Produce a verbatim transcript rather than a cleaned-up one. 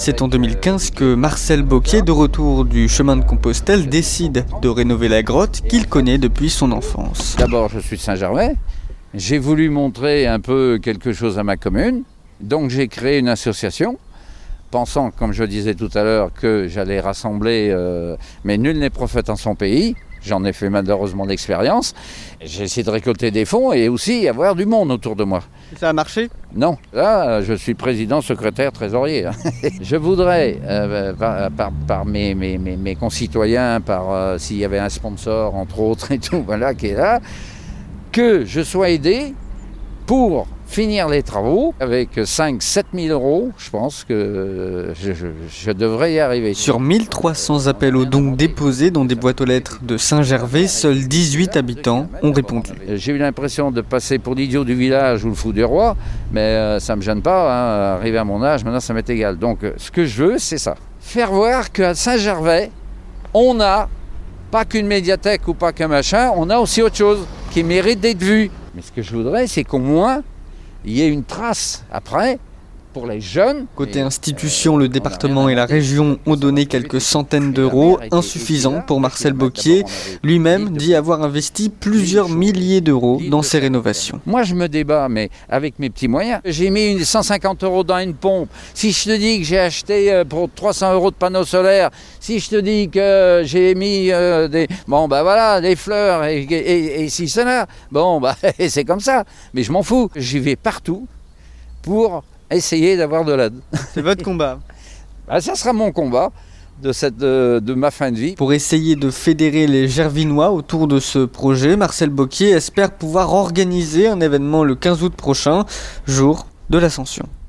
C'est en deux mille quinze que Marcel Bocquier, de retour du chemin de Compostelle, décide de rénover la grotte qu'il connaît depuis son enfance. D'abord, je suis de Saint-Gervais. J'ai voulu montrer un peu quelque chose à ma commune. Donc j'ai créé une association, pensant, comme je disais tout à l'heure, que j'allais rassembler, euh, mais nul n'est prophète en son pays. J'en ai fait malheureusement d'expérience. J'ai essayé de récolter des fonds et aussi avoir du monde autour de moi. Et ça a marché? Non, là je suis président, secrétaire, trésorier. Je voudrais, euh, par, par, par mes, mes, mes, mes concitoyens, par euh, s'il y avait un sponsor entre autres et tout, voilà, qui est là, que je sois aidé pour finir les travaux avec cinq à sept mille euros. Je pense que je, je, je devrais y arriver. Sur mille trois cents appels aux dons déposés dans des boîtes aux lettres de Saint-Gervais, seuls dix-huit habitants ont répondu. J'ai eu l'impression de passer pour l'idiot du village ou le fou du roi, mais euh, ça ne me gêne pas. Hein. Arrivé à mon âge, maintenant ça m'est égal. Donc ce que je veux, c'est ça. Faire voir qu'à Saint-Gervais, on a pas qu'une médiathèque ou pas qu'un machin, on a aussi autre chose qui mérite d'être vu. Mais ce que je voudrais, c'est qu'au moins, il y ait une trace après pour les jeunes. Côté institution, le département et la région ont donné quelques centaines d'euros, insuffisants pour Marcel Bocquier. Lui-même dit avoir investi plusieurs milliers d'euros dans ces rénovations. Moi, je me débat, mais avec mes petits moyens. J'ai mis cent cinquante euros dans une pompe. Si je te dis que j'ai acheté pour trois cents euros de panneaux solaires, si je te dis que j'ai mis euh, des, bon, bah voilà, des fleurs et, et, et si cela, bon, bah c'est comme ça. Mais je m'en fous. J'y vais partout pour essayer d'avoir de l'aide. C'est votre combat. Ben, ça sera mon combat de, cette, de, de ma fin de vie. Pour essayer de fédérer les Gervinois autour de ce projet, Marcel Bocquier espère pouvoir organiser un événement le quinze août prochain, jour de l'Ascension.